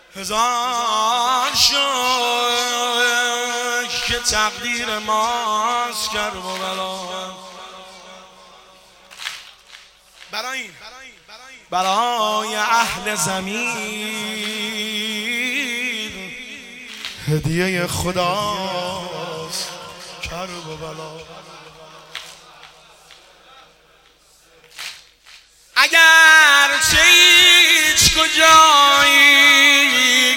هزار شکر که تقدیر ماست کرب و بلا. برای اهل زمین هدیه خداست کرب و بلا. اگر چه هیچ کجایی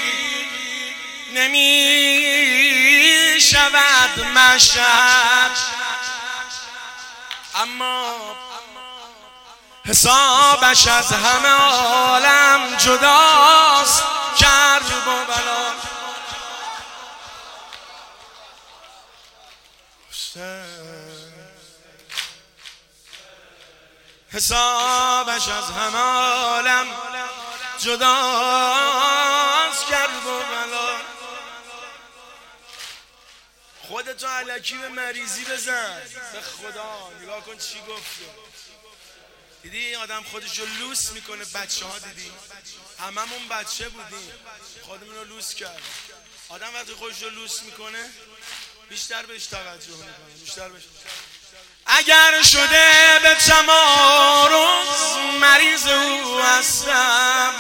نمی شود مشهد، اما حسابش از همه عالم جداست کرب و بلا. حسابش از همه عالم جداست کرب و بلا. خودتو الکی به مریضی بزن، به خدا نگاه کن چی گفته. دیدی آدم خودشو لوس میکنه. بچه ها دیدی هممون بچه بودیم خودمون رو لوس کرد. آدم وقتی خودشو لوس میکنه بیشتر بهش توجه میکنه، بیشتر بهش. اگر شده به تمارض مریض او هستم،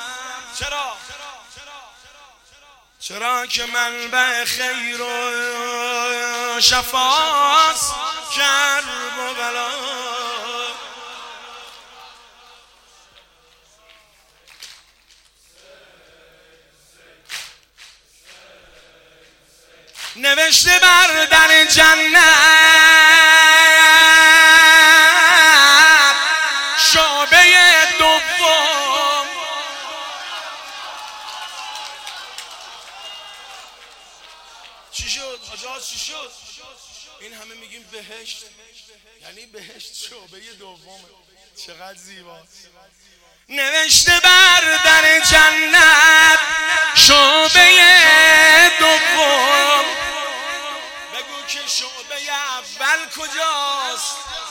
چرا که منبع خیر و شفاست کرب و بلا. نوشته بر در جنت شعبه دوم، چی شد؟ حاجات چی شد؟ این همه میگیم بهشت، یعنی بهشت شعبه دومه. چقدر زیباست. نوشته بر در جنت شعبه دوم، بگو که شعبه اول کجاست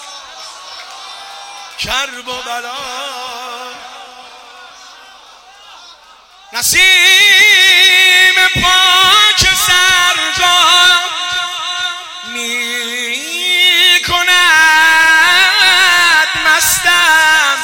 کرب و بلا. نسیم پاک سرگاه می کند مستم،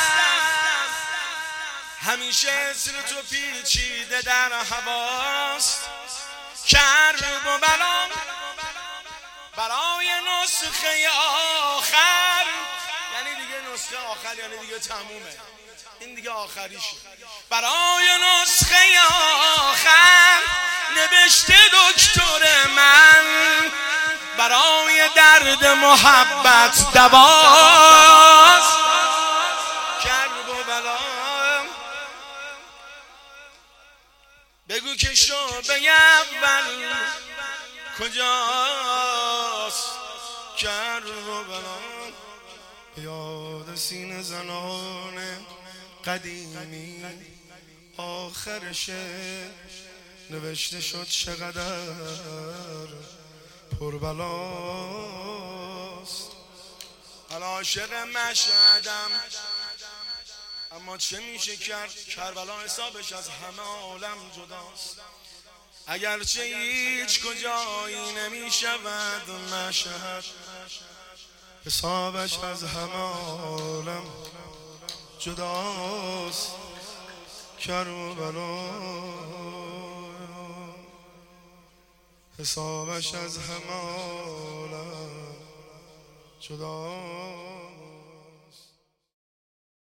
همیشه سر تو پیچیده در هواست کرب و بلا. برای نسخه آخر، یعنی دیگه نسخه آخر یعنی دیگه تمومه، این دیگه آخریشه. برای نسخه آخر نوشته دکتر من، برای درد محبت دواست کرب و بلا. بگو که شعبه اول کجاست کرب و بلا. یاد سینه زنان قدیمی آخرشه نوشته شد چقدر پربلاست. حالا عاشق مشهدم، اما چه میشه کرد؟ کربلا حسابش از همه عالم جداست. اگرچه هیچ کجایی نمیشود مشهد، حسابش از همه عالم جداست کرب و بلا. حسابش از همه عالم جداست.